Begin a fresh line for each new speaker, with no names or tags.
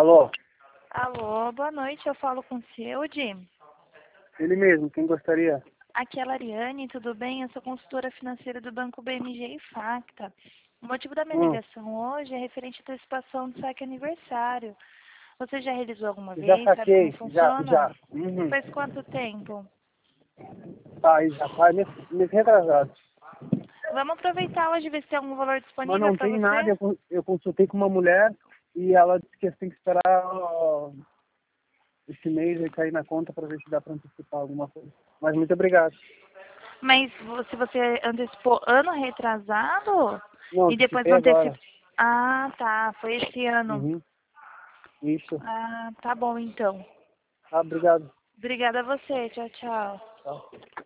Alô?
Alô, boa noite, eu falo com o Silde.
Ele mesmo, quem gostaria?
Aqui é a Lariane, tudo bem? Eu sou consultora financeira do Banco BMG e Facta. O motivo da minha ligação hoje é referente à antecipação do saque aniversário. Você já realizou alguma
Já
vez? Sabe como
saquei,
funciona?
já. Uhum.
Faz quanto tempo?
Tá, aí já faz mês retrasado.
Vamos aproveitar hoje e ver se tem algum valor
Mas
disponível
não
para
tem nada,
você?
eu consultei com uma mulher e ela disse que tem que esperar esse mês aí cair na conta para ver se dá para antecipar alguma coisa. Mas muito obrigado.
Mas se você antecipou ano retrasado
Não,
e depois
antecipei
não
agora.
antecipou... Ah, tá, foi esse ano.
Uhum. Isso.
Ah, tá bom então.
Ah, obrigado.
Obrigada a você. Tchau, tchau.
Tchau.